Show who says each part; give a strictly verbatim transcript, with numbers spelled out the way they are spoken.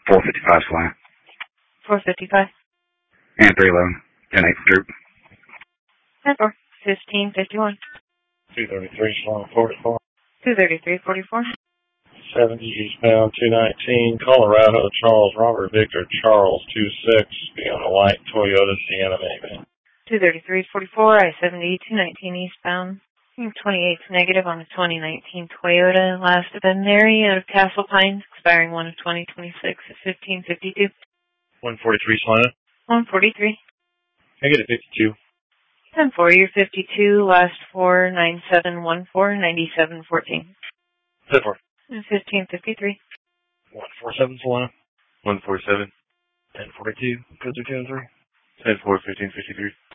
Speaker 1: four fifty-five Salina.
Speaker 2: four fifty-five.
Speaker 1: And three eleven. ten eight Droop.
Speaker 2: ten four. fifteen fifty-one.
Speaker 3: two thirty-three Salina forty-four.
Speaker 2: two thirty-three forty-four.
Speaker 3: seventy eastbound two nineteen, Colorado, Charles Robert Victor Charles two six, be on a white Toyota Sienna minivan.
Speaker 2: two thirty-three forty-four, I seventy two nineteen eastbound. twenty-eight negative on a twenty nineteen Toyota. Last of been Mary out of Castle Pines, expiring one of twenty twenty-six at fifteen fifty-two.
Speaker 3: one forty-three Salina.
Speaker 2: one forty-three.
Speaker 3: Can I get a fifty-two?
Speaker 2: ten four, you're fifty-two, last four, nine seven one four, ninety-seven fourteen.
Speaker 3: ten four.
Speaker 2: fifteen fifty-three.
Speaker 3: one forty-seven Salina.
Speaker 4: one forty-seven.
Speaker 3: ten forty-two, go through ten three.
Speaker 4: ten four, fifteen fifty-three.